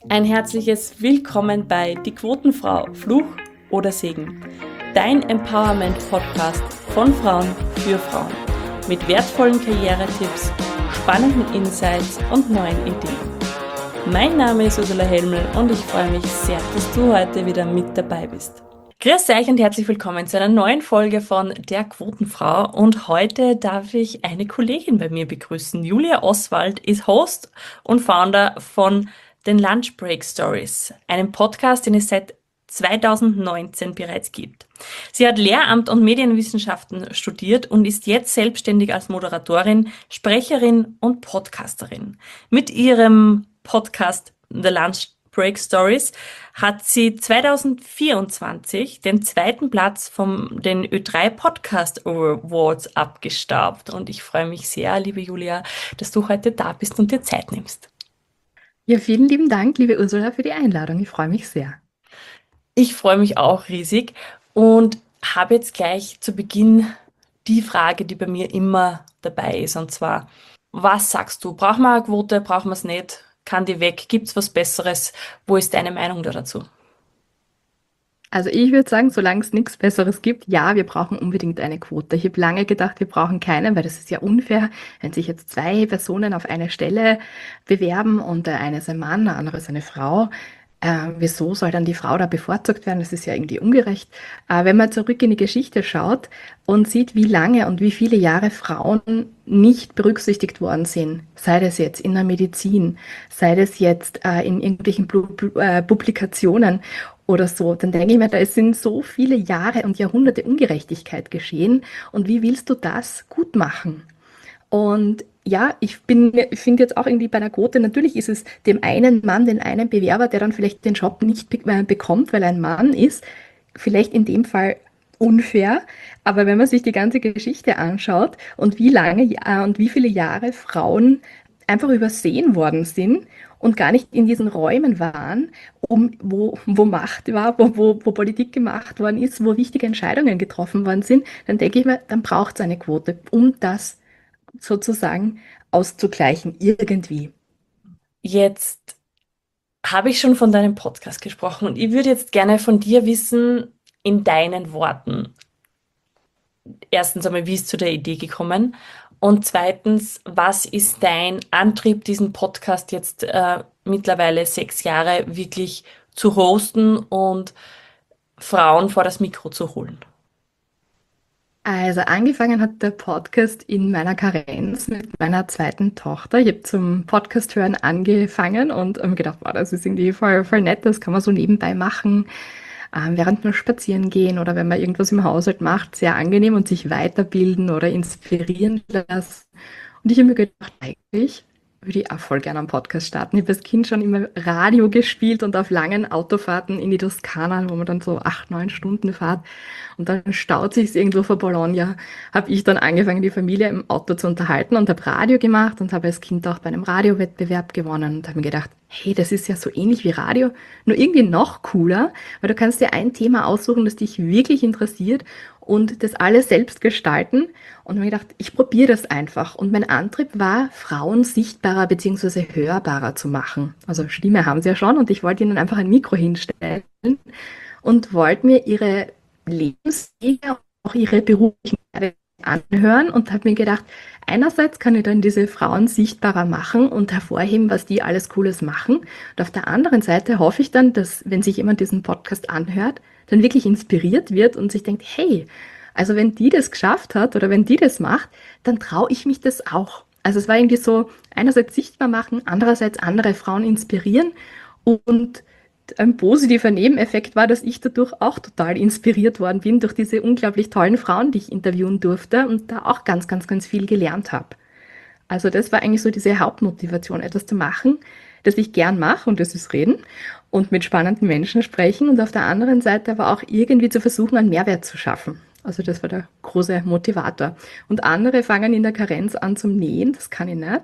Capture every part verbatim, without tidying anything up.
Ein herzliches Willkommen bei Die Quotenfrau, Fluch oder Segen. Dein Empowerment-Podcast von Frauen für Frauen. Mit wertvollen Karrieretipps, spannenden Insights und neuen Ideen. Mein Name ist Ursula Helmel und ich freue mich sehr, dass du heute wieder mit dabei bist. Grüß euch und herzlich willkommen zu einer neuen Folge von Der Quotenfrau. Und heute darf ich eine Kollegin bei mir begrüßen. Julia Oswald ist Host und Founder von den Lunch Break Stories, einem Podcast, den es seit zweitausendneunzehn bereits gibt. Sie hat Lehramt und Medienwissenschaften studiert und ist jetzt selbstständig als Moderatorin, Sprecherin und Podcasterin. Mit ihrem Podcast The Lunch Break Stories hat sie zweitausendvierundzwanzig den zweiten Platz von den Ö drei Podcast Awards abgestaubt. Und ich freue mich sehr, liebe Julia, dass du heute da bist und dir Zeit nimmst. Ja, vielen lieben Dank, liebe Ursula, für die Einladung. Ich freue mich sehr. Ich freue mich auch riesig und habe jetzt gleich zu Beginn die Frage, die bei mir immer dabei ist, und zwar, was sagst du? Brauchen wir eine Quote? Brauchen wir es nicht? Kann die weg? Gibt es was Besseres? Wo ist deine Meinung da dazu? Also ich würde sagen, solange es nichts Besseres gibt, ja, wir brauchen unbedingt eine Quote. Ich habe lange gedacht, wir brauchen keine, weil das ist ja unfair, wenn sich jetzt zwei Personen auf eine Stelle bewerben und der eine ist ein Mann, der andere ist eine Frau. Äh, wieso soll dann die Frau da bevorzugt werden? Das ist ja irgendwie ungerecht. Äh, wenn man zurück in die Geschichte schaut und sieht, wie lange und wie viele Jahre Frauen nicht berücksichtigt worden sind, sei das jetzt in der Medizin, sei das jetzt äh, in irgendwelchen Plu Plu äh, Publikationen oder so, dann denke ich mir, da sind so viele Jahre und Jahrhunderte Ungerechtigkeit geschehen und wie willst du das gut machen? Und ja, ich bin, ich finde jetzt auch irgendwie bei einer Quote, natürlich ist es dem einen Mann, den einen Bewerber, der dann vielleicht den Job nicht be äh, bekommt, weil er ein Mann ist, vielleicht in dem Fall unfair. Aber wenn man sich die ganze Geschichte anschaut und wie lange äh, und wie viele Jahre Frauen einfach übersehen worden sind und gar nicht in diesen Räumen waren, um, wo, wo Macht war, wo, wo, wo Politik gemacht worden ist, wo wichtige Entscheidungen getroffen worden sind, dann denke ich mir, dann braucht es eine Quote, um das sozusagen auszugleichen, irgendwie. Jetzt habe ich schon von deinem Podcast gesprochen und ich würde jetzt gerne von dir wissen, in deinen Worten, erstens einmal, wie ist zu der Idee gekommen? Und zweitens, was ist dein Antrieb, diesen Podcast jetzt äh, mittlerweile sechs Jahre wirklich zu hosten und Frauen vor das Mikro zu holen? Also angefangen hat der Podcast in meiner Karenz mit meiner zweiten Tochter. Ich habe zum Podcast hören angefangen und habe mir gedacht, wow, das ist irgendwie voll, voll nett, das kann man so nebenbei machen, ähm, während wir spazieren gehen oder wenn man irgendwas im Haushalt macht, sehr angenehm und sich weiterbilden oder inspirieren lassen. Und ich habe mir gedacht, eigentlich würde ich auch voll gerne einen Podcast starten. Ich habe als Kind schon immer Radio gespielt und auf langen Autofahrten in die Toskana, wo man dann so acht, neun Stunden fährt. Und dann staut sich's irgendwo vor Bologna. Habe ich dann angefangen, die Familie im Auto zu unterhalten und habe Radio gemacht und habe als Kind auch bei einem Radiowettbewerb gewonnen und habe mir gedacht, hey, das ist ja so ähnlich wie Radio, nur irgendwie noch cooler, weil du kannst dir ein Thema aussuchen, das dich wirklich interessiert und das alles selbst gestalten. Und habe mir gedacht, ich probiere das einfach. Und mein Antrieb war, Frauen sichtbarer bzw. hörbarer zu machen. Also Stimme haben sie ja schon und ich wollte ihnen einfach ein Mikro hinstellen und wollte mir ihre Lebenswege und auch ihre beruflichen Wege anhören und habe mir gedacht, einerseits kann ich dann diese Frauen sichtbarer machen und hervorheben, was die alles Cooles machen. Und auf der anderen Seite hoffe ich dann, dass, wenn sich jemand diesen Podcast anhört, dann wirklich inspiriert wird und sich denkt, hey, also wenn die das geschafft hat oder wenn die das macht, dann traue ich mich das auch. Also es war irgendwie so, einerseits sichtbar machen, andererseits andere Frauen inspirieren und ein positiver Nebeneffekt war, dass ich dadurch auch total inspiriert worden bin durch diese unglaublich tollen Frauen, die ich interviewen durfte und da auch ganz, ganz, ganz viel gelernt habe. Also das war eigentlich so diese Hauptmotivation, etwas zu machen, das ich gern mache und das ist reden und mit spannenden Menschen sprechen und auf der anderen Seite aber auch irgendwie zu versuchen, einen Mehrwert zu schaffen. Also das war der große Motivator. Und andere fangen in der Karenz an zum Nähen, das kann ich nicht.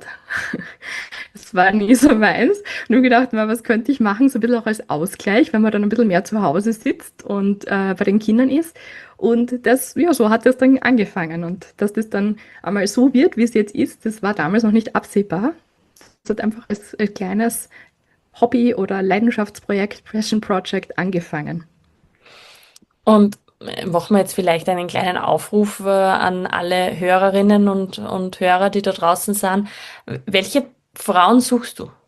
Das war nie so meins. Nur gedacht, na, was könnte ich machen, so ein bisschen auch als Ausgleich, wenn man dann ein bisschen mehr zu Hause sitzt und äh, bei den Kindern ist. Und das, ja, so hat das dann angefangen. Und dass das dann einmal so wird, wie es jetzt ist, das war damals noch nicht absehbar. Es hat einfach als, als kleines Hobby oder Leidenschaftsprojekt, Passion Project angefangen. Und äh, machen wir jetzt vielleicht einen kleinen Aufruf äh, an alle Hörerinnen und, und Hörer, die da draußen sind. Welche Frauen suchst du?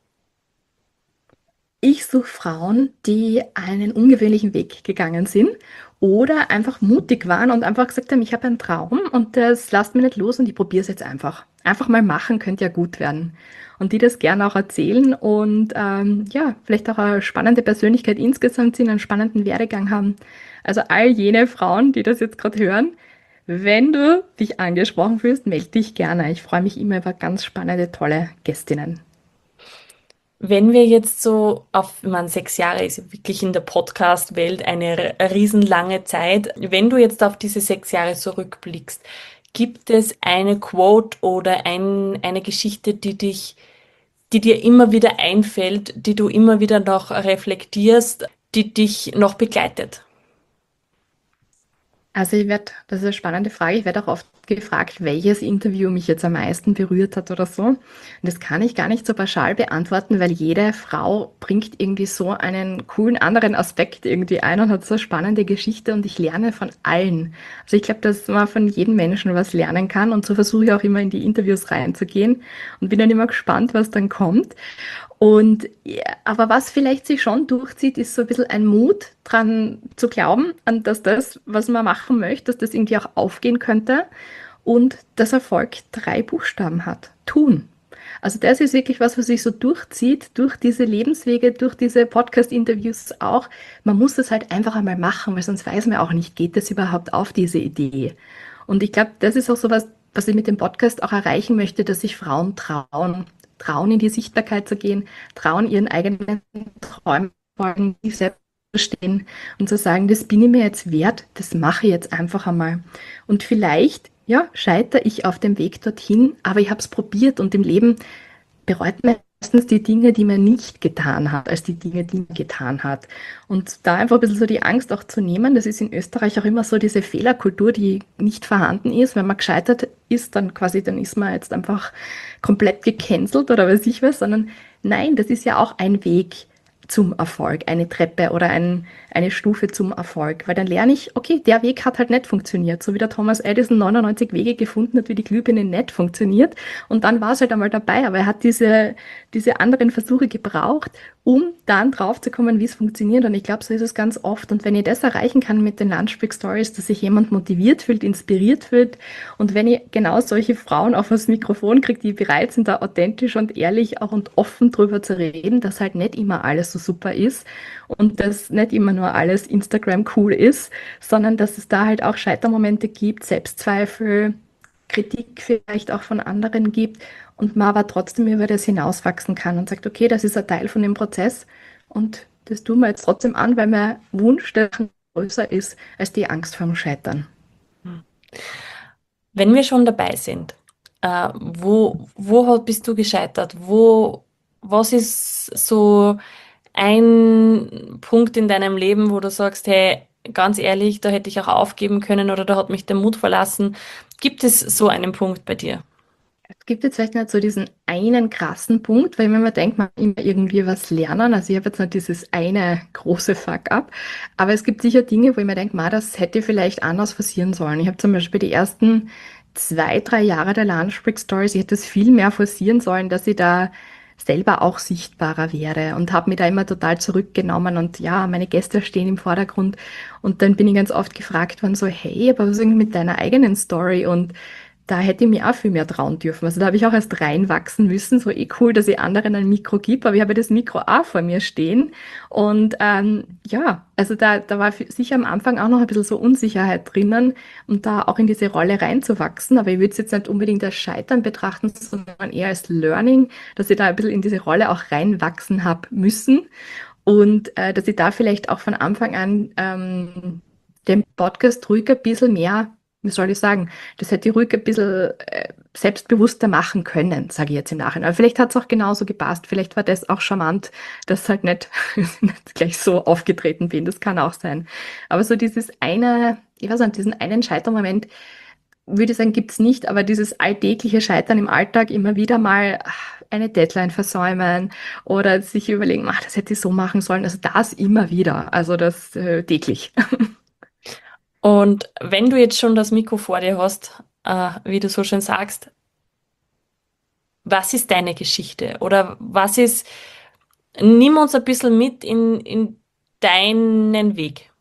Ich suche Frauen, die einen ungewöhnlichen Weg gegangen sind oder einfach mutig waren und einfach gesagt haben, ich habe einen Traum und das lasst mich nicht los und ich probiere es jetzt einfach. Einfach mal machen, könnte ja gut werden. Und die das gerne auch erzählen und ähm, ja, vielleicht auch eine spannende Persönlichkeit insgesamt sind, einen spannenden Werdegang haben. Also all jene Frauen, die das jetzt gerade hören, wenn du dich angesprochen fühlst, melde dich gerne. Ich freue mich immer über ganz spannende, tolle Gästinnen. Wenn wir jetzt so auf, ich meine, sechs Jahre ist ja wirklich in der Podcast-Welt eine r- riesenlange Zeit. Wenn du jetzt auf diese sechs Jahre zurückblickst, gibt es eine Quote oder ein, eine Geschichte, die dich, die dir immer wieder einfällt, die du immer wieder noch reflektierst, die dich noch begleitet? Also ich werde, das ist eine spannende Frage, ich werde auch oft gefragt, welches Interview mich jetzt am meisten berührt hat oder so. Und das kann ich gar nicht so pauschal beantworten, weil jede Frau bringt irgendwie so einen coolen anderen Aspekt irgendwie ein und hat so eine spannende Geschichte und ich lerne von allen. Also ich glaube, dass man von jedem Menschen was lernen kann und so versuche ich auch immer in die Interviews reinzugehen und bin dann immer gespannt, was dann kommt. Und ja, aber was vielleicht sich schon durchzieht, ist so ein bisschen ein Mut dran zu glauben, an dass das, was man machen möchte, dass das irgendwie auch aufgehen könnte und dass Erfolg drei Buchstaben hat. Tun. Also das ist wirklich was, was sich so durchzieht, durch diese Lebenswege, durch diese Podcast-Interviews auch. Man muss es halt einfach einmal machen, weil sonst weiß man auch nicht, geht das überhaupt auf diese Idee. Und ich glaube, das ist auch so was, was ich mit dem Podcast auch erreichen möchte, dass sich Frauen trauen, trauen in die Sichtbarkeit zu gehen, trauen ihren eigenen Träumen folgen, die selbst stehen und zu sagen, das bin ich mir jetzt wert, das mache ich jetzt einfach einmal. Und vielleicht, ja, scheitere ich auf dem Weg dorthin, aber ich habe es probiert und im Leben bereut man meistens die Dinge, die man nicht getan hat, als die Dinge, die man getan hat. Und da einfach ein bisschen so die Angst auch zu nehmen, das ist in Österreich auch immer so diese Fehlerkultur, die nicht vorhanden ist. Wenn man gescheitert ist, dann quasi, dann ist man jetzt einfach komplett gecancelt oder weiß ich was, sondern nein, das ist ja auch ein Weg zum Erfolg, eine Treppe oder ein, eine Stufe zum Erfolg. Weil dann lerne ich, okay, der Weg hat halt nicht funktioniert. So wie der Thomas Edison neunundneunzig Wege gefunden hat, wie die Glühbirne nicht funktioniert. Und dann war es halt einmal dabei. Aber er hat diese, diese anderen Versuche gebraucht, um dann drauf zu kommen, wie es funktioniert. Und ich glaube, so ist es ganz oft. Und wenn ich das erreichen kann mit den Lunchbreak Stories, dass sich jemand motiviert fühlt, inspiriert fühlt und wenn ich genau solche Frauen auf das Mikrofon kriege, die bereit sind, da authentisch und ehrlich auch und offen drüber zu reden, dass halt nicht immer alles so super ist und dass nicht immer nur alles Instagram cool ist, sondern dass es da halt auch Scheitermomente gibt, Selbstzweifel, Kritik vielleicht auch von anderen gibt und man aber trotzdem über das hinauswachsen kann und sagt, okay, das ist ein Teil von dem Prozess und das tun wir jetzt trotzdem an, weil mein Wunsch der größer ist als die Angst vorm Scheitern. Wenn wir schon dabei sind, äh, wo, wo bist du gescheitert? Wo, was ist so ein Punkt in deinem Leben, wo du sagst, hey, ganz ehrlich, da hätte ich auch aufgeben können oder da hat mich der Mut verlassen. Gibt es so einen Punkt bei dir? Es gibt jetzt vielleicht nicht so diesen einen krassen Punkt, weil wenn man denkt, man kann immer irgendwie was lernen. Also ich habe jetzt nicht dieses eine große Fuck-up, aber es gibt sicher Dinge, wo ich mir denke, ma, das hätte vielleicht anders passieren sollen. Ich habe zum Beispiel die ersten zwei, drei Jahre der Lunchbreak Stories, ich hätte es viel mehr forcieren sollen, dass ich da selber auch sichtbarer wäre und habe mich da immer total zurückgenommen und ja, meine Gäste stehen im Vordergrund und dann bin ich ganz oft gefragt worden so, hey, aber was ist eigentlich mit deiner eigenen Story? Und da hätte ich mir auch viel mehr trauen dürfen. Also da habe ich auch erst reinwachsen müssen. So eh cool, dass ich anderen ein Mikro gebe, aber ich habe das Mikro auch vor mir stehen. Und ähm, ja, also da, da war für- sicher am Anfang auch noch ein bisschen so Unsicherheit drinnen und da auch in diese Rolle reinzuwachsen. Aber ich würde es jetzt nicht unbedingt als Scheitern betrachten, sondern eher als Learning, dass ich da ein bisschen in diese Rolle auch reinwachsen habe müssen. Und äh, dass ich da vielleicht auch von Anfang an ähm, den Podcast ruhig ein bisschen mehr, wie soll ich sagen, das hätte ich ruhig ein bisschen äh, selbstbewusster machen können, sage ich jetzt im Nachhinein. Aber vielleicht hat es auch genauso gepasst. Vielleicht war das auch charmant, dass halt nicht, nicht gleich so aufgetreten bin. Das kann auch sein. Aber so dieses eine, ich weiß nicht, diesen einen Scheitermoment, würde ich sagen, gibt es nicht, aber dieses alltägliche Scheitern im Alltag, immer wieder mal eine Deadline versäumen oder sich überlegen, ach, das hätte ich so machen sollen. Also das immer wieder, also das äh, täglich. Und wenn du jetzt schon das Mikro vor dir hast, äh, wie du so schön sagst, was ist deine Geschichte? Oder was ist, nimm uns ein bisschen mit in, in deinen Weg.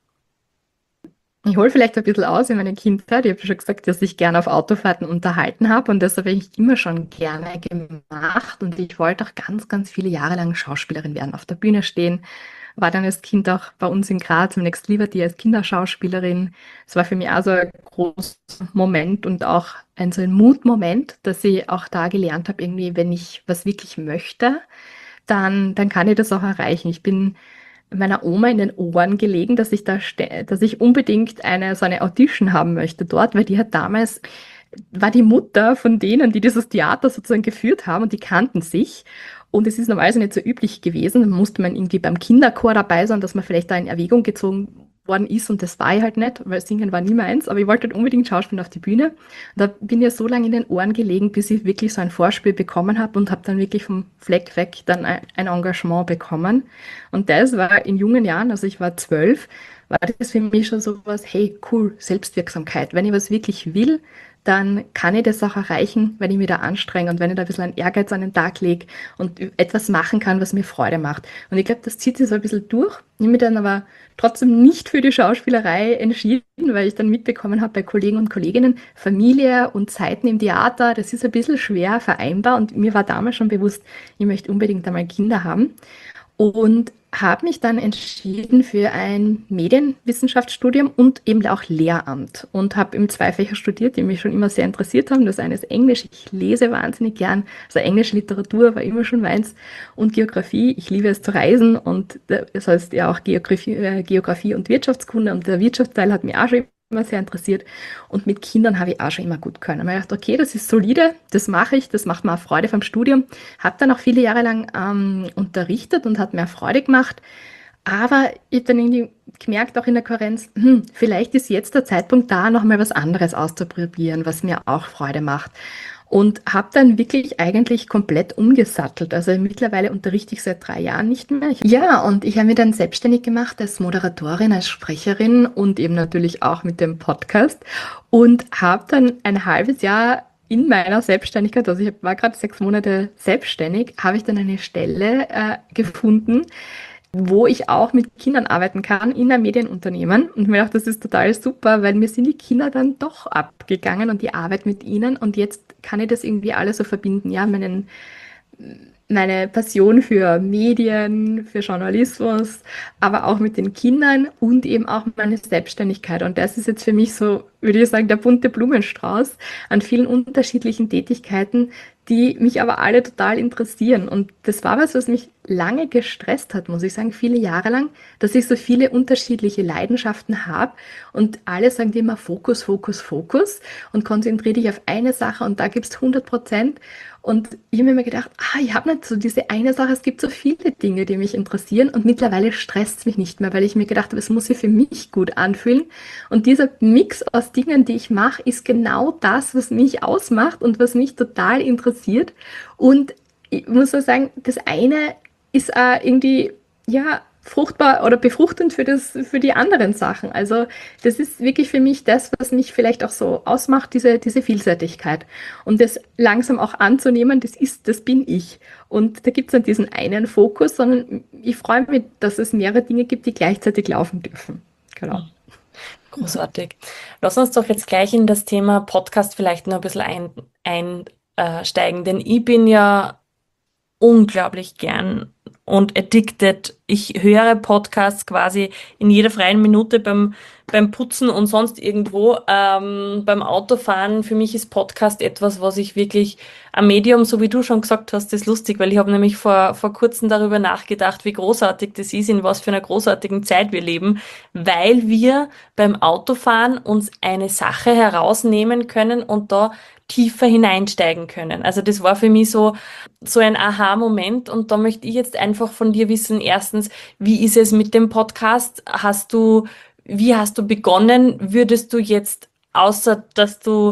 Ich hole vielleicht ein bisschen aus in meine Kindheit. Ich habe schon gesagt, dass ich gerne auf Autofahrten unterhalten habe und das habe ich immer schon gerne gemacht. Und ich wollte auch ganz, ganz viele Jahre lang Schauspielerin werden, auf der Bühne stehen. War dann als Kind auch bei uns in Graz im Next Liberty als Kinderschauspielerin. Es war für mich auch so ein großer Moment und auch ein so ein Mutmoment, dass ich auch da gelernt habe, irgendwie, wenn ich was wirklich möchte, dann, dann kann ich das auch erreichen. Ich bin meiner Oma in den Ohren gelegen, dass ich da, ste- dass ich unbedingt eine, so eine Audition haben möchte dort, weil die hat damals, war die Mutter von denen, die dieses Theater sozusagen geführt haben und die kannten sich. Und es ist normalerweise nicht so üblich gewesen. Dann musste man irgendwie beim Kinderchor dabei sein, dass man vielleicht da in Erwägung gezogen worden ist. Und das war ich halt nicht, weil Singen war nie meins. Aber ich wollte halt unbedingt Schauspielen auf die Bühne. Und da bin ich so lange in den Ohren gelegen, bis ich wirklich so ein Vorspiel bekommen habe und habe dann wirklich vom Fleck weg dann ein, ein Engagement bekommen. Und das war in jungen Jahren, also ich war zwölf, war das für mich schon so was, hey, cool, Selbstwirksamkeit. Wenn ich was wirklich will, dann kann ich das auch erreichen, wenn ich mich da anstrenge und wenn ich da ein bisschen einen Ehrgeiz an den Tag lege und etwas machen kann, was mir Freude macht. Und ich glaube, das zieht sich so ein bisschen durch. Ich habe mich dann aber trotzdem nicht für die Schauspielerei entschieden, weil ich dann mitbekommen habe bei Kollegen und Kolleginnen, Familie und Zeiten im Theater, das ist ein bisschen schwer vereinbar und mir war damals schon bewusst, ich möchte unbedingt einmal Kinder haben. Und habe mich dann entschieden für ein Medienwissenschaftsstudium und eben auch Lehramt und habe im zwei Fächer studiert, die mich schon immer sehr interessiert haben. Das eine ist Englisch, ich lese wahnsinnig gern, also englische Literatur war immer schon meins und Geografie, ich liebe es zu reisen und das heißt ja auch Geografie, äh, Geografie und Wirtschaftskunde und der Wirtschaftsteil hat mich auch schon immer sehr interessiert und mit Kindern habe ich auch schon immer gut können. Und ich dachte, okay, das ist solide, das mache ich, das macht mir auch Freude vom Studium. Habe dann auch viele Jahre lang ähm, unterrichtet und hat mir auch Freude gemacht. Aber ich habe dann irgendwie gemerkt, auch in der Kohärenz, hm, vielleicht ist jetzt der Zeitpunkt da, nochmal was anderes auszuprobieren, was mir auch Freude macht. Und habe dann wirklich eigentlich komplett umgesattelt. Also mittlerweile unterrichte ich seit drei Jahren nicht mehr. Ja, und ich habe mich dann selbstständig gemacht als Moderatorin, als Sprecherin und eben natürlich auch mit dem Podcast und habe dann ein halbes Jahr in meiner Selbstständigkeit, also ich war gerade sechs Monate selbstständig, habe ich dann eine Stelle äh, gefunden, wo ich auch mit Kindern arbeiten kann in einem Medienunternehmen. Und mir dachte, das ist total super, weil mir sind die Kinder dann doch abgegangen und die Arbeit mit ihnen. Und jetzt kann ich das irgendwie alles so verbinden. Ja, meinen, meine Passion für Medien, für Journalismus, aber auch mit den Kindern und eben auch meine Selbstständigkeit. Und das ist jetzt für mich so, würde ich sagen, der bunte Blumenstrauß an vielen unterschiedlichen Tätigkeiten, die mich aber alle total interessieren. Und das war was, was mich lange gestresst hat, muss ich sagen, viele Jahre lang, dass ich so viele unterschiedliche Leidenschaften habe und alle sagen dir immer Fokus, Fokus, Fokus und konzentriere dich auf eine Sache und da gibst hundert Prozent. Und ich habe mir immer gedacht, ah, ich habe nicht so diese eine Sache, es gibt so viele Dinge, die mich interessieren und mittlerweile stresst es mich nicht mehr, weil ich mir gedacht habe, es muss sich für mich gut anfühlen. Und dieser Mix aus Dingen, die ich mache, ist genau das, was mich ausmacht und was mich total interessiert. Und ich muss so sagen, das eine ist auch irgendwie, ja, fruchtbar oder befruchtend für das, für die anderen Sachen. Also das ist wirklich für mich das, was mich vielleicht auch so ausmacht, diese, diese Vielseitigkeit. Und das langsam auch anzunehmen, das ist, das bin ich. Und da gibt es dann diesen einen Fokus, sondern ich freue mich, dass es mehrere Dinge gibt, die gleichzeitig laufen dürfen. Genau. Großartig. Lass uns doch jetzt gleich in das Thema Podcast vielleicht noch ein bisschen ein, einsteigen, denn ich bin ja unglaublich gern und addicted. Ich höre Podcasts quasi in jeder freien Minute beim, beim Putzen und sonst irgendwo. Ähm, beim Autofahren, für mich ist Podcast etwas, was ich wirklich am Medium, so wie du schon gesagt hast, ist lustig, weil ich habe nämlich vor, vor kurzem darüber nachgedacht, wie großartig das ist, in was für einer großartigen Zeit wir leben, weil wir beim Autofahren uns eine Sache herausnehmen können und da tiefer hineinsteigen können. Also das war für mich so, so ein Aha-Moment und da möchte ich jetzt einfach von dir wissen, erstens, wie ist es mit dem Podcast? Hast du, wie hast du begonnen? Würdest du jetzt, außer dass du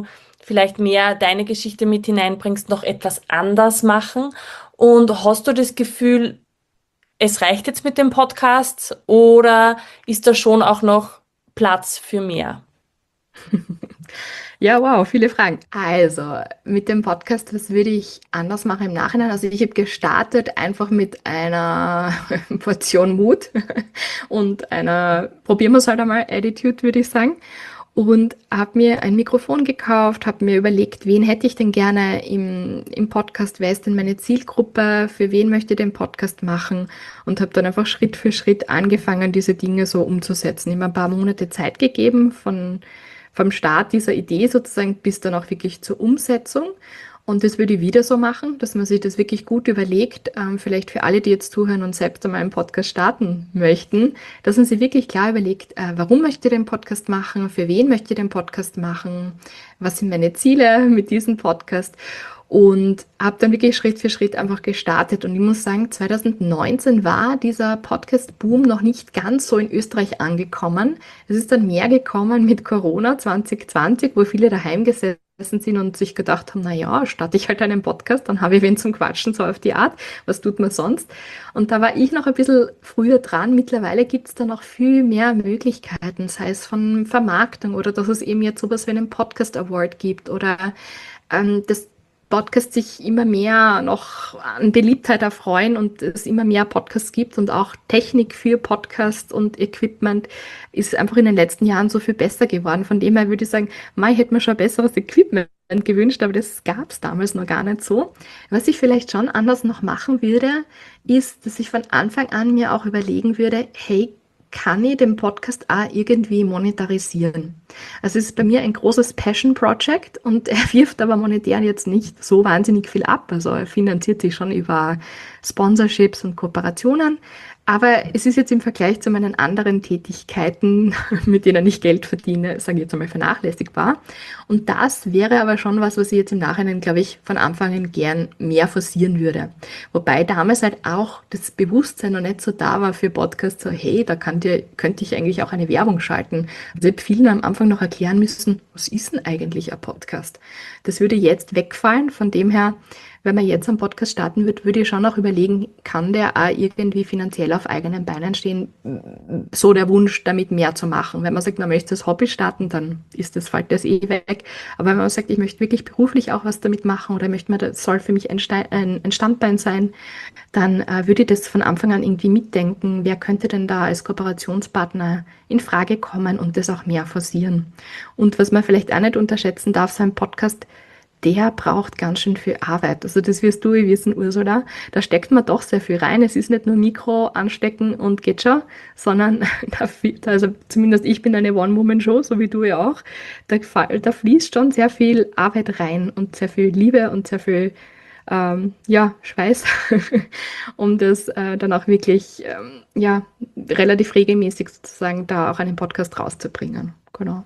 vielleicht mehr deine Geschichte mit hineinbringst, noch etwas anders machen? Und hast du das Gefühl, es reicht jetzt mit dem Podcast oder ist da schon auch noch Platz für mehr? Ja, wow, viele Fragen. Also, mit dem Podcast, was würde ich anders machen im Nachhinein? Also, ich habe gestartet einfach mit einer Portion Mut und einer, probieren wir es halt einmal, Attitude, würde ich sagen. Und habe mir ein Mikrofon gekauft, habe mir überlegt, wen hätte ich denn gerne im, im Podcast, wer ist denn meine Zielgruppe, für wen möchte ich den Podcast machen und habe dann einfach Schritt für Schritt angefangen, diese Dinge so umzusetzen. Immer ein paar Monate Zeit gegeben von vom Start dieser Idee sozusagen bis dann auch wirklich zur Umsetzung. Und das würde ich wieder so machen, dass man sich das wirklich gut überlegt, ähm, vielleicht für alle, die jetzt zuhören und selbst einmal einen Podcast starten möchten, dass man sich wirklich klar überlegt, äh, warum möchte ich den Podcast machen, für wen möchte ich den Podcast machen, was sind meine Ziele mit diesem Podcast und habe dann wirklich Schritt für Schritt einfach gestartet. Und ich muss sagen, zwanzig neunzehn war dieser Podcast-Boom noch nicht ganz so in Österreich angekommen. Es ist dann mehr gekommen mit Corona zwanzig zwanzig, wo viele daheim gesessen sind und sich gedacht haben, na ja, starte ich halt einen Podcast, dann habe ich wen zum Quatschen, so auf die Art. Was tut man sonst? Und da war ich noch ein bisschen früher dran. Mittlerweile gibt es da noch viel mehr Möglichkeiten, sei es von Vermarktung oder dass es eben jetzt sowas wie einen Podcast Award gibt oder ähm, das Podcasts sich immer mehr noch an Beliebtheit erfreuen und es immer mehr Podcasts gibt und auch Technik für Podcasts und Equipment ist einfach in den letzten Jahren so viel besser geworden. Von dem her würde ich sagen, mei, ich hätte mir schon ein besseres Equipment gewünscht, aber das gab es damals noch gar nicht so. Was ich vielleicht schon anders noch machen würde, ist, dass ich von Anfang an mir auch überlegen würde, hey, kann ich den Podcast auch irgendwie monetarisieren? Also es ist bei mir ein großes Passion-Project und er wirft aber monetär jetzt nicht so wahnsinnig viel ab. Also er finanziert sich schon über Sponsorships und Kooperationen. Aber es ist jetzt im Vergleich zu meinen anderen Tätigkeiten, mit denen ich Geld verdiene, sage ich jetzt einmal vernachlässigbar. Und das wäre aber schon was, was ich jetzt im Nachhinein, glaube ich, von Anfang an gern mehr forcieren würde. Wobei damals halt auch das Bewusstsein noch nicht so da war für Podcasts, so hey, da könnte, könnte ich eigentlich auch eine Werbung schalten. Also ich habe vielen am Anfang noch erklären müssen, was ist denn eigentlich ein Podcast? Das würde jetzt wegfallen, von dem her, wenn man jetzt einen Podcast starten wird, würde ich schon auch überlegen, kann der auch irgendwie finanziell auf eigenen Beinen stehen? So der Wunsch, damit mehr zu machen. Wenn man sagt, man möchte das Hobby starten, dann ist das, fällt das eh weg. Aber wenn man sagt, ich möchte wirklich beruflich auch was damit machen oder möchte man, das soll für mich ein, Stein, ein, ein Standbein sein, dann äh, würde ich das von Anfang an irgendwie mitdenken. Wer könnte denn da als Kooperationspartner in Frage kommen und das auch mehr forcieren? Und was man vielleicht auch nicht unterschätzen darf, so ein Podcast, der braucht ganz schön viel Arbeit. Also das wirst du wissen, Ursula. Da steckt man doch sehr viel rein. Es ist nicht nur Mikro anstecken und geht schon, sondern da, also zumindest ich bin eine One-Woman-Show, so wie du ja auch. Da, da fließt schon sehr viel Arbeit rein und sehr viel Liebe und sehr viel ähm, ja, Schweiß, um das äh, dann auch wirklich ähm, ja, relativ regelmäßig sozusagen da auch einen Podcast rauszubringen. Genau.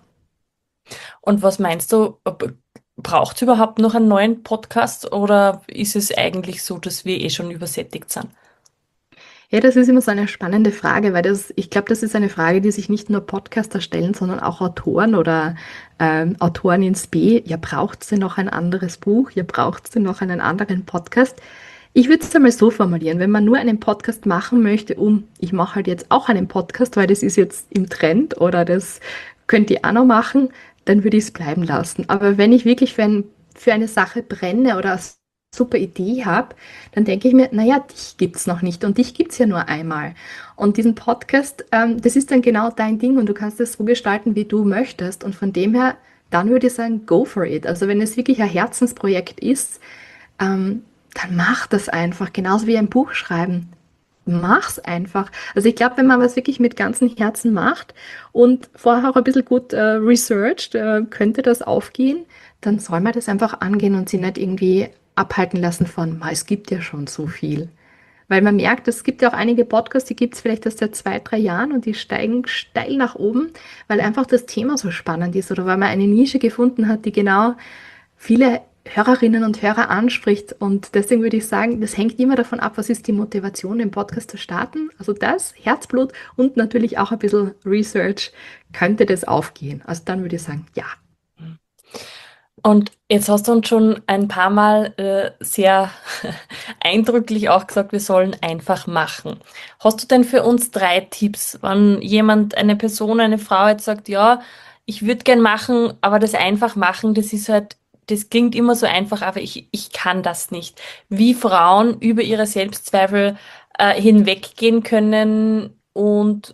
Und was meinst du, braucht es überhaupt noch einen neuen Podcast oder ist es eigentlich so, dass wir eh schon übersättigt sind? Ja, das ist immer so eine spannende Frage, weil das, ich glaube, das ist eine Frage, die sich nicht nur Podcaster stellen, sondern auch Autoren oder ähm, Autoren ins B. Ja, braucht es denn noch ein anderes Buch? Ja, braucht es denn noch einen anderen Podcast? Ich würde es einmal so formulieren, wenn man nur einen Podcast machen möchte, um, ich mache halt jetzt auch einen Podcast, weil das ist jetzt im Trend oder das könnt ihr auch noch machen, dann würde ich es bleiben lassen. Aber wenn ich wirklich für, ein, für eine Sache brenne oder eine super Idee habe, dann denke ich mir, naja, dich gibt es noch nicht und dich gibt es ja nur einmal. Und diesen Podcast, ähm, das ist dann genau dein Ding und du kannst es so gestalten, wie du möchtest. Und von dem her, dann würde ich sagen, go for it. Also wenn es wirklich ein Herzensprojekt ist, ähm, dann mach das einfach. Genauso wie ein Buch schreiben. Mach's einfach. Also ich glaube, wenn man was wirklich mit ganzem Herzen macht und vorher auch ein bisschen gut äh, researcht, äh, könnte das aufgehen, dann soll man das einfach angehen und sich nicht irgendwie abhalten lassen von, "Ma, es gibt ja schon so viel." Weil man merkt, es gibt ja auch einige Podcasts, die gibt es vielleicht erst seit zwei, drei Jahren und die steigen steil nach oben, weil einfach das Thema so spannend ist oder weil man eine Nische gefunden hat, die genau viele Hörerinnen und Hörer anspricht. Und deswegen würde ich sagen, das hängt immer davon ab, was ist die Motivation, den Podcast zu starten. Also das, Herzblut und natürlich auch ein bisschen Research, könnte das aufgehen. Also dann würde ich sagen, ja. Und jetzt hast du uns schon ein paar Mal äh, sehr eindrücklich auch gesagt, wir sollen einfach machen. Hast du denn für uns drei Tipps, wenn jemand, eine Person, eine Frau jetzt sagt, ja, ich würde gern machen, aber das einfach machen, das ist halt, das klingt immer so einfach, aber ich, ich kann das nicht. Wie Frauen über ihre Selbstzweifel äh, hinweggehen können und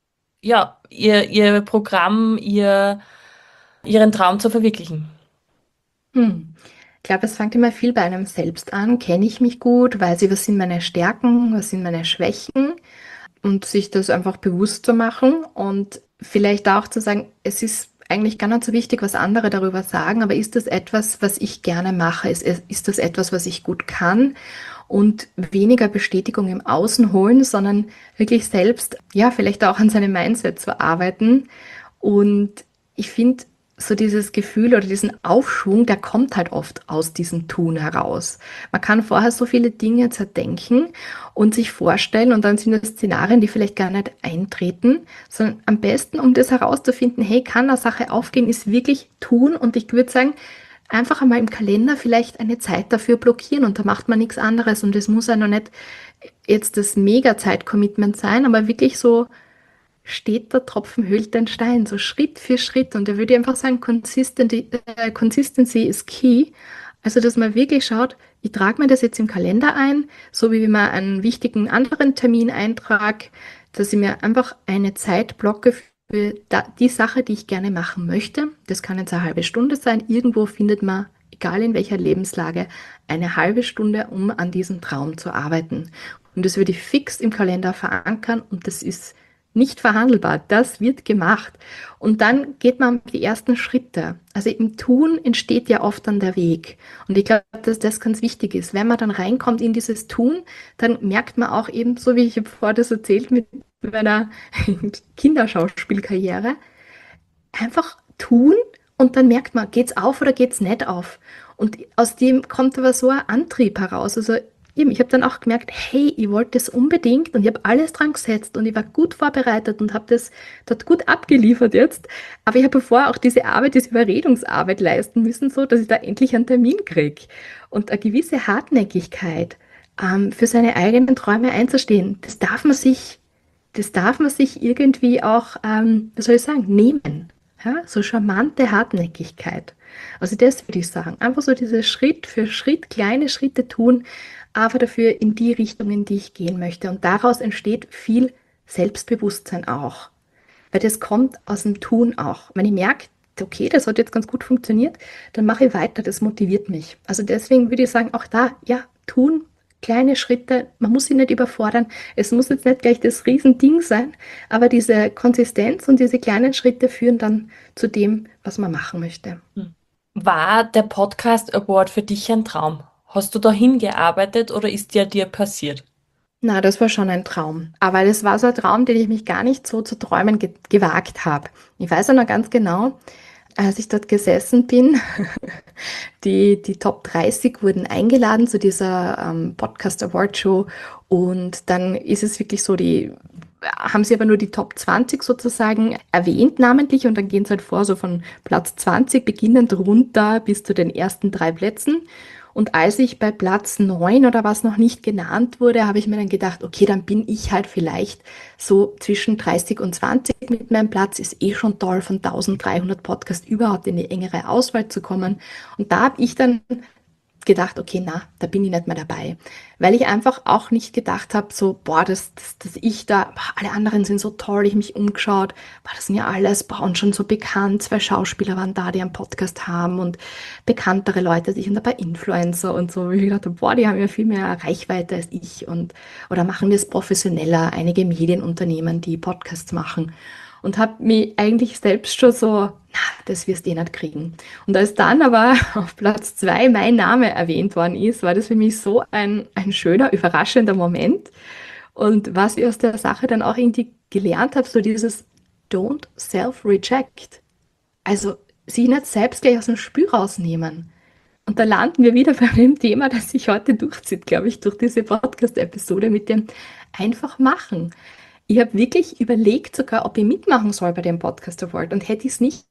ja, ihr, ihr Programm, ihr, ihren Traum zu verwirklichen. Hm. Ich glaube, es fängt immer viel bei einem selbst an. Kenne ich mich gut? Weiß ich, was sind meine Stärken? Was sind meine Schwächen? Und sich das einfach bewusst zu machen und vielleicht auch zu sagen, es ist eigentlich gar nicht so wichtig, was andere darüber sagen, aber ist das etwas, was ich gerne mache? Ist, ist das etwas, was ich gut kann? Und weniger Bestätigung im Außen holen, sondern wirklich selbst, ja, vielleicht auch an seinem Mindset zu arbeiten. Und ich finde, so dieses Gefühl oder diesen Aufschwung, der kommt halt oft aus diesem Tun heraus. Man kann vorher so viele Dinge zerdenken und sich vorstellen und dann sind das Szenarien, die vielleicht gar nicht eintreten, sondern am besten, um das herauszufinden, hey, kann eine Sache aufgehen, ist wirklich tun und ich würde sagen, einfach einmal im Kalender vielleicht eine Zeit dafür blockieren und da macht man nichts anderes und es muss ja noch nicht jetzt das Mega-Zeit-Commitment sein, aber wirklich so steht der Tropfen höhlt den Stein, so Schritt für Schritt. Und da würde ich einfach sagen, Consistency, äh, Consistency is key. Also, dass man wirklich schaut, ich trage mir das jetzt im Kalender ein, so wie man einen wichtigen anderen Termin eintrage, dass ich mir einfach eine Zeit blocke für da, die Sache, die ich gerne machen möchte. Das kann jetzt eine halbe Stunde sein. Irgendwo findet man, egal in welcher Lebenslage, eine halbe Stunde, um an diesem Traum zu arbeiten. Und das würde ich fix im Kalender verankern und das ist nicht verhandelbar. Das wird gemacht. Und dann geht man die ersten Schritte. Also im Tun entsteht ja oft dann der Weg. Und ich glaube, dass das ganz wichtig ist. Wenn man dann reinkommt in dieses Tun, dann merkt man auch eben, so wie ich vorher das erzählt mit meiner Kinderschauspielkarriere, einfach tun und dann merkt man, geht's auf oder geht's nicht auf. Und aus dem kommt aber so ein Antrieb heraus. Also eben, ich habe dann auch gemerkt, hey, ich wollte das unbedingt und ich habe alles dran gesetzt und ich war gut vorbereitet und habe das dort gut abgeliefert jetzt. Aber ich habe vorher auch diese Arbeit, diese Überredungsarbeit leisten müssen, so dass ich da endlich einen Termin kriege. Und eine gewisse Hartnäckigkeit, ähm, für seine eigenen Träume einzustehen, das darf man sich, das darf man sich irgendwie auch, ähm, wie soll ich sagen, nehmen. Ja, so charmante Hartnäckigkeit. Also das würde ich sagen. Einfach so diese Schritt für Schritt, kleine Schritte tun, aber dafür in die Richtung, in die ich gehen möchte. Und daraus entsteht viel Selbstbewusstsein auch. Weil das kommt aus dem Tun auch. Wenn ich merke, okay, das hat jetzt ganz gut funktioniert, dann mache ich weiter, das motiviert mich. Also deswegen würde ich sagen, auch da, ja, tun, kleine Schritte, man muss sich nicht überfordern. Es muss jetzt nicht gleich das Riesending sein, aber diese Konsistenz und diese kleinen Schritte führen dann zu dem, was man machen möchte. War der Podcast Award für dich ein Traum? Hast du da hingearbeitet oder ist der dir passiert? Na, das war schon ein Traum. Aber das war so ein Traum, den ich mich gar nicht so zu träumen ge gewagt habe. Ich weiß auch noch ganz genau, als ich dort gesessen bin, die, die Top dreißig wurden eingeladen zu dieser ähm, Podcast Award Show und dann ist es wirklich so, die haben sie aber nur die Top zwanzig sozusagen erwähnt namentlich und dann gehen sie halt vor, so von Platz zwanzig beginnend runter bis zu den ersten drei Plätzen. Und als ich bei Platz neun oder was noch nicht genannt wurde, habe ich mir dann gedacht, okay, dann bin ich halt vielleicht so zwischen dreißig und zwanzig mit meinem Platz. Ist eh schon toll, von dreizehnhundert Podcasts überhaupt in die engere Auswahl zu kommen. Und da habe ich dann gedacht, okay, na, da bin ich nicht mehr dabei. Weil ich einfach auch nicht gedacht habe, so, boah, dass, dass, dass ich da, boah, alle anderen sind so toll, ich mich umgeschaut, boah, das sind ja alles, boah, und schon so bekannt, zwei Schauspieler waren da, die einen Podcast haben und bekanntere Leute, ich und ein paar Influencer und so. Ich dachte, boah, die haben ja viel mehr Reichweite als ich und, oder machen das professioneller, einige Medienunternehmen, die Podcasts machen. Und habe mich eigentlich selbst schon so, na, das wirst du eh nicht kriegen. Und als dann aber auf Platz zwei mein Name erwähnt worden ist, war das für mich so ein, ein schöner, überraschender Moment. Und was ich aus der Sache dann auch irgendwie gelernt habe, so dieses Don't self-reject. Also sich nicht selbst gleich aus dem Spiel rausnehmen. Und da landen wir wieder bei dem Thema, das sich heute durchzieht, glaube ich, durch diese Podcast-Episode mit dem einfach machen. Ich habe wirklich überlegt sogar, ob ich mitmachen soll bei dem Podcast Award. Und hätte ich es nicht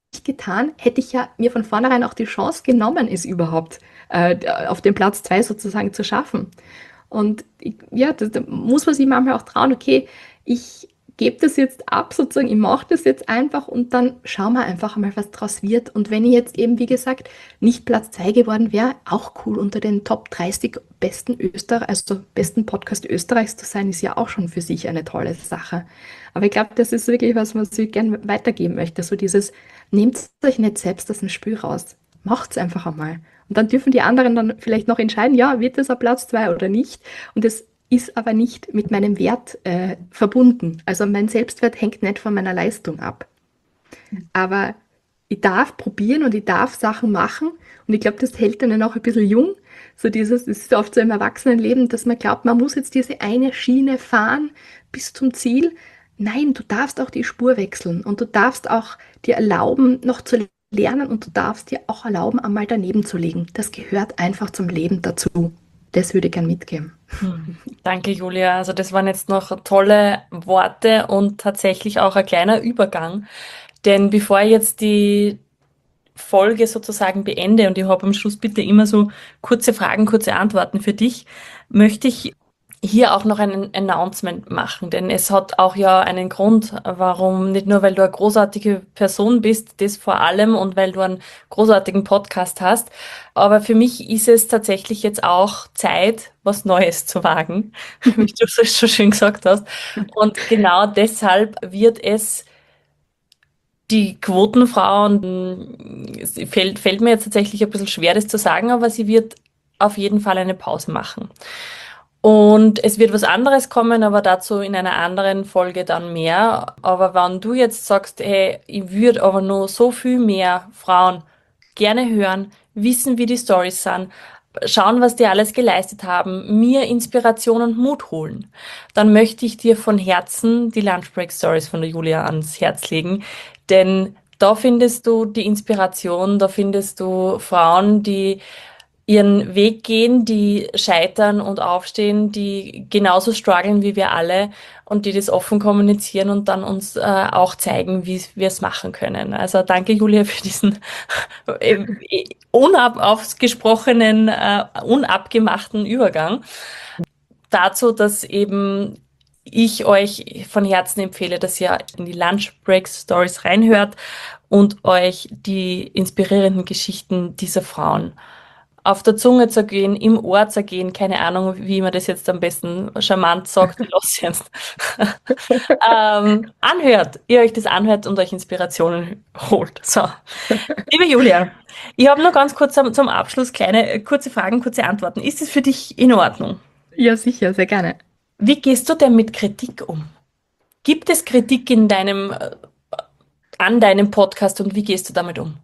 getan, hätte ich ja mir von vornherein auch die Chance genommen, es überhaupt äh, auf den Platz zwei sozusagen zu schaffen. Und ich, ja, da, da muss man sich manchmal auch trauen, okay, ich gebe das jetzt ab, sozusagen, ich mache das jetzt einfach und dann schauen wir einfach mal, was draus wird. Und wenn ich jetzt eben, wie gesagt, nicht Platz zwei geworden wäre, auch cool, unter den Top dreißig besten Österreich, also besten Podcast Österreichs zu sein, ist ja auch schon für sich eine tolle Sache. Aber ich glaube, das ist wirklich was, was ich gerne weitergeben möchte. So dieses, nehmt euch nicht selbst aus dem Spiel raus. Macht's einfach einmal. Und dann dürfen die anderen dann vielleicht noch entscheiden, ja, wird das ein Platz zwei oder nicht. Und das ist aber nicht mit meinem Wert äh, verbunden. Also mein Selbstwert hängt nicht von meiner Leistung ab. Aber ich darf probieren und ich darf Sachen machen. Und ich glaube, das hält einen auch ein bisschen jung. So dieses, das ist oft so im Erwachsenenleben, dass man glaubt, man muss jetzt diese eine Schiene fahren bis zum Ziel. Nein, du darfst auch die Spur wechseln und du darfst auch dir erlauben, noch zu lernen und du darfst dir auch erlauben, einmal daneben zu liegen. Das gehört einfach zum Leben dazu. Das würde ich gern mitgeben. Hm. Danke, Julia. Also das waren jetzt noch tolle Worte und tatsächlich auch ein kleiner Übergang. Denn bevor ich jetzt die Folge sozusagen beende und ich habe am Schluss bitte immer so kurze Fragen, kurze Antworten für dich, möchte ich hier auch noch ein Announcement machen, denn es hat auch ja einen Grund, warum, nicht nur weil du eine großartige Person bist, das vor allem und weil du einen großartigen Podcast hast, aber für mich ist es tatsächlich jetzt auch Zeit, was Neues zu wagen, wie du so so schön gesagt hast. Und genau deshalb wird es die Quotenfrau, und es fällt, fällt mir jetzt tatsächlich ein bisschen schwer, das zu sagen, aber sie wird auf jeden Fall eine Pause machen. Und es wird was anderes kommen, aber dazu in einer anderen Folge dann mehr. Aber wenn du jetzt sagst, hey, ich würde aber nur so viel mehr Frauen gerne hören, wissen, wie die Storys sind, schauen, was die alles geleistet haben, mir Inspiration und Mut holen, dann möchte ich dir von Herzen die Lunchbreak Stories von der Julia ans Herz legen, denn da findest du die Inspiration, da findest du Frauen, die ihren Weg gehen, die scheitern und aufstehen, die genauso strugglen wie wir alle und die das offen kommunizieren und dann uns äh, auch zeigen, wie wir es machen können. Also danke, Julia, für diesen äh, unausgesprochenen, äh, unabgemachten Übergang. Dazu, dass eben ich euch von Herzen empfehle, dass ihr in die Lunch Break Stories reinhört und euch die inspirierenden Geschichten dieser Frauen auf der Zunge zergehen, im Ohr zergehen, keine Ahnung, wie man das jetzt am besten charmant sagt, los jetzt, ähm, anhört, ihr euch das anhört und euch Inspirationen holt. So, liebe Julia, ich habe noch ganz kurz zum, zum Abschluss kleine, äh, kurze Fragen, kurze Antworten. Ist es für dich in Ordnung? Ja, sicher, sehr gerne. Wie gehst du denn mit Kritik um? Gibt es Kritik in deinem, äh, an deinem Podcast und wie gehst du damit um?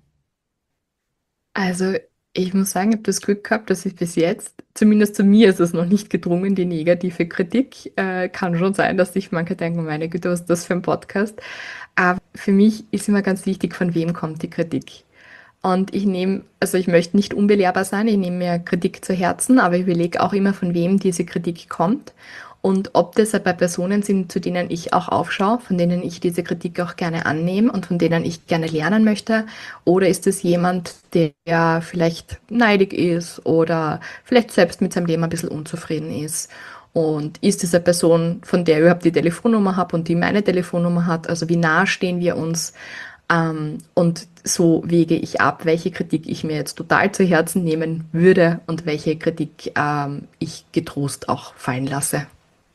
Also, ich muss sagen, ich habe das Glück gehabt, dass ich bis jetzt, zumindest zu mir ist es noch nicht gedrungen, die negative Kritik. Äh, kann schon sein, dass sich manche denken, meine Güte, was ist das für ein Podcast? Aber für mich ist immer ganz wichtig, von wem kommt die Kritik. Und ich nehme, also ich möchte nicht unbelehrbar sein, ich nehme mir Kritik zu Herzen, aber ich überlege auch immer, von wem diese Kritik kommt und ob das bei Personen sind, zu denen ich auch aufschaue, von denen ich diese Kritik auch gerne annehme und von denen ich gerne lernen möchte, oder ist es jemand, der vielleicht neidig ist oder vielleicht selbst mit seinem Leben ein bisschen unzufrieden ist. Und ist es eine Person, von der ich überhaupt die Telefonnummer habe und die meine Telefonnummer hat, also wie nah stehen wir uns? Ähm, und so wege ich ab, welche Kritik ich mir jetzt total zu Herzen nehmen würde und welche Kritik ähm, ich getrost auch fallen lasse.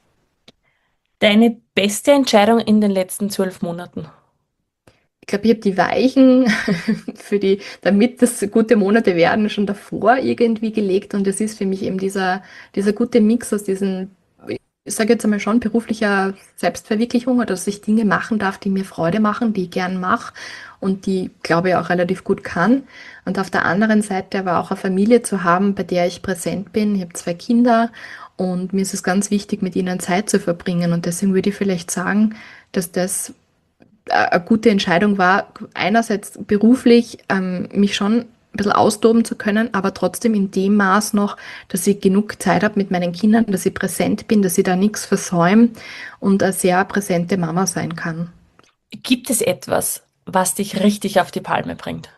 Deine beste Entscheidung in den letzten zwölf Monaten? Ich glaube, ich habe die Weichen für die, damit das gute Monate werden, schon davor irgendwie gelegt und es ist für mich eben dieser, dieser gute Mix aus diesen, ich sage jetzt einmal schon, beruflicher Selbstverwirklichung oder dass ich Dinge machen darf, die mir Freude machen, die ich gern mache und die, glaube ich, auch relativ gut kann. Und auf der anderen Seite aber auch eine Familie zu haben, bei der ich präsent bin. Ich habe zwei Kinder und mir ist es ganz wichtig, mit ihnen Zeit zu verbringen. Und deswegen würde ich vielleicht sagen, dass das eine gute Entscheidung war, einerseits beruflich ähm, mich schon ein bisschen austoben zu können, aber trotzdem in dem Maß noch, dass ich genug Zeit habe mit meinen Kindern, dass ich präsent bin, dass ich da nichts versäume und eine sehr präsente Mama sein kann. Gibt es etwas, was dich richtig auf die Palme bringt?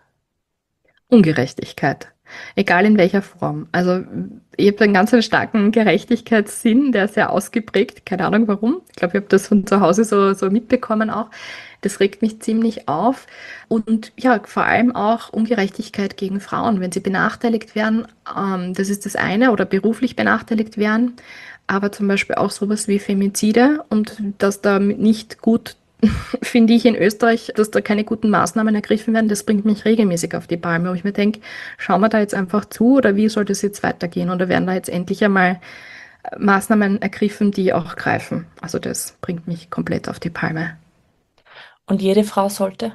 Ungerechtigkeit. Egal in welcher Form. Also ich habe einen ganz starken Gerechtigkeitssinn, der ist sehr ausgeprägt. Keine Ahnung warum. Ich glaube, ich habe das von zu Hause so, so mitbekommen auch. Das regt mich ziemlich auf. Und ja, vor allem auch Ungerechtigkeit gegen Frauen, wenn sie benachteiligt werden. Ähm, das ist das eine, oder beruflich benachteiligt werden. Aber zum Beispiel auch sowas wie Femizide, und dass da nicht gut, finde ich in Österreich, dass da keine guten Maßnahmen ergriffen werden, das bringt mich regelmäßig auf die Palme, wo ich mir denke, schauen wir da jetzt einfach zu, oder wie soll das jetzt weitergehen? Oder werden da jetzt endlich einmal Maßnahmen ergriffen, die auch greifen? Also das bringt mich komplett auf die Palme. Und jede Frau sollte?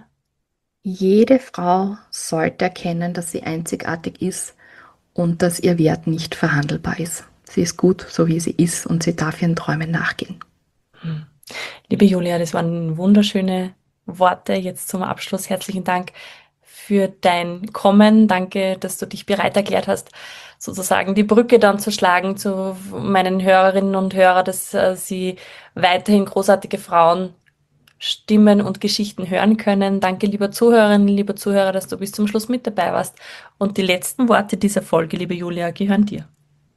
Jede Frau sollte erkennen, dass sie einzigartig ist und dass ihr Wert nicht verhandelbar ist. Sie ist gut, so wie sie ist, und sie darf ihren Träumen nachgehen. Hm. Liebe Julia, das waren wunderschöne Worte jetzt zum Abschluss. Herzlichen Dank für dein Kommen. Danke, dass du dich bereit erklärt hast, sozusagen die Brücke dann zu schlagen zu meinen Hörerinnen und Hörern, dass äh, sie weiterhin großartige Frauen Stimmen und Geschichten hören können. Danke, lieber Zuhörerinnen, lieber Zuhörer, dass du bis zum Schluss mit dabei warst. Und die letzten Worte dieser Folge, liebe Julia, gehören dir.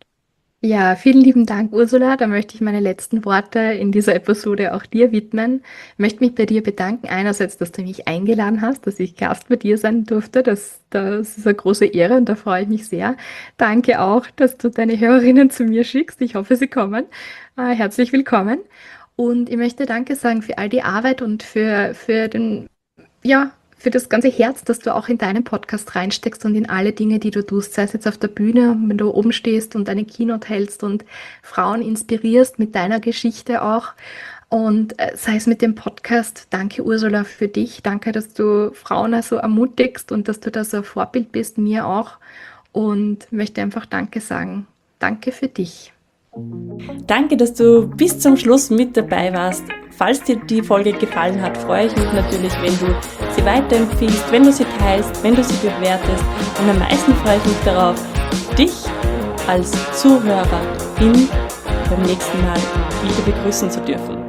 Ja, vielen lieben Dank, Ursula. Da möchte ich meine letzten Worte in dieser Episode auch dir widmen. Ich möchte mich bei dir bedanken. Einerseits, dass du mich eingeladen hast, dass ich Gast bei dir sein durfte. Das, das ist eine große Ehre und da freue ich mich sehr. Danke auch, dass du deine Hörerinnen zu mir schickst. Ich hoffe, sie kommen. Äh, herzlich willkommen. Und ich möchte Danke sagen für all die Arbeit und für, für den, ja, für das ganze Herz, das du auch in deinen Podcast reinsteckst und in alle Dinge, die du tust, sei es jetzt auf der Bühne, wenn du oben stehst und eine Keynote hältst und Frauen inspirierst mit deiner Geschichte auch, und äh, sei es mit dem Podcast. Danke, Ursula, für dich. Danke, dass du Frauen so ermutigst und dass du da so ein Vorbild bist, mir auch, und möchte einfach Danke sagen. Danke für dich. Danke, dass du bis zum Schluss mit dabei warst. Falls dir die Folge gefallen hat, freue ich mich natürlich, wenn du sie weiterempfiehlst, wenn du sie teilst, wenn du sie bewertest. Und am meisten freue ich mich darauf, dich als Zuhörerin beim nächsten Mal wieder begrüßen zu dürfen.